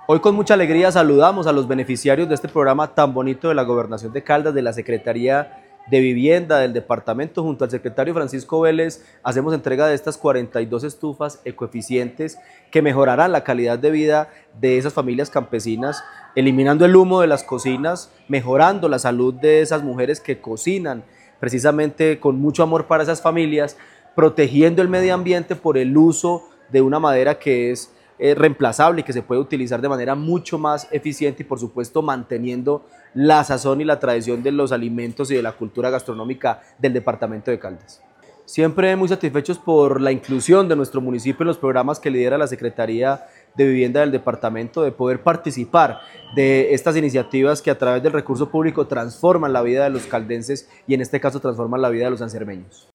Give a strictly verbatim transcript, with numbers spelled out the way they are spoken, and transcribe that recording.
Hoy con mucha alegría saludamos a los beneficiarios de este programa tan bonito de la Gobernación de Caldas, de la Secretaría de Vivienda del departamento. Junto al secretario Francisco Vélez hacemos entrega de estas cuarenta y dos estufas ecoeficientes que mejorarán la calidad de vida de esas familias campesinas, eliminando el humo de las cocinas, mejorando la salud de esas mujeres que cocinan precisamente con mucho amor para esas familias, protegiendo el medio ambiente por el uso de una madera que es Eh, reemplazable y que se puede utilizar de manera mucho más eficiente y por supuesto manteniendo la sazón y la tradición de los alimentos y de la cultura gastronómica del departamento de Caldas. Siempre muy satisfechos por la inclusión de nuestro municipio en los programas que lidera la Secretaría de Vivienda del departamento, de poder participar de estas iniciativas que a través del recurso público transforman la vida de los caldenses y en este caso transforman la vida de los sancermeños.